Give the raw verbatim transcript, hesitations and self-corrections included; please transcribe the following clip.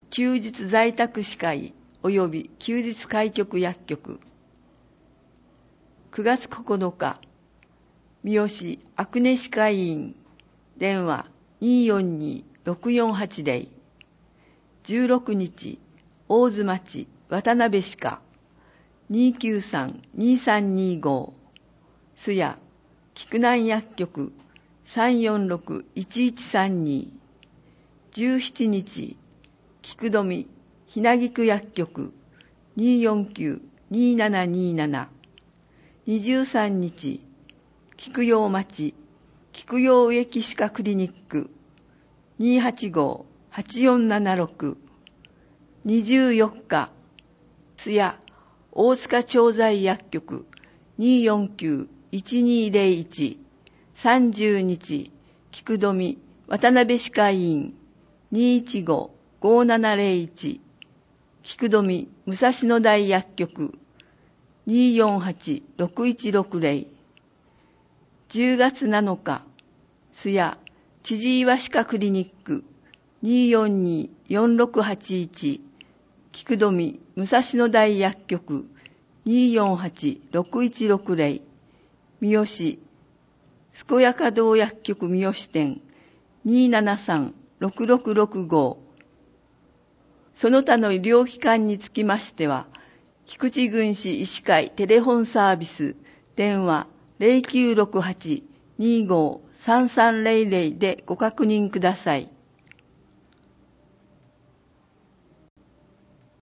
休日在宅歯科医及び休日開局薬局。くがつここのか、三好アクネ歯科医院、電話 にーよんにーろくよんはちゼロ。じゅうろくにち、大津町渡辺歯科 にーきゅうさんにーさんにーご。須谷菊南薬局 さんよんろくいちいちさんに。じゅうしちにち、菊富ひなぎく薬局 にーよんきゅうにーななにーなな。にじゅうさんにち、菊陽町菊陽植木歯科クリニック にーはちごーはちよんななろく。にじゅうよっか、津谷大塚調剤薬局 にーよんきゅういちにーゼロいち。さんじゅうにち、菊富渡辺歯科医院 にーいちごーごーななゼロいち。菊富武蔵野台薬局 にーよんはちろくいちろくゼロ。じゅうがつなのか、須谷千々岩歯科クリニック にーよんにーよんろくはちいち。菊富武蔵野台薬局 にーよんはちろくいちろくゼロ。三好健やか堂薬局三好店 にーななさんろくろくろくご。その他の医療機関につきましては、菊池郡市医師会テレフォンサービス電話 ゼロきゅうろくはちにーごーさんさんゼロゼロ でご確認ください。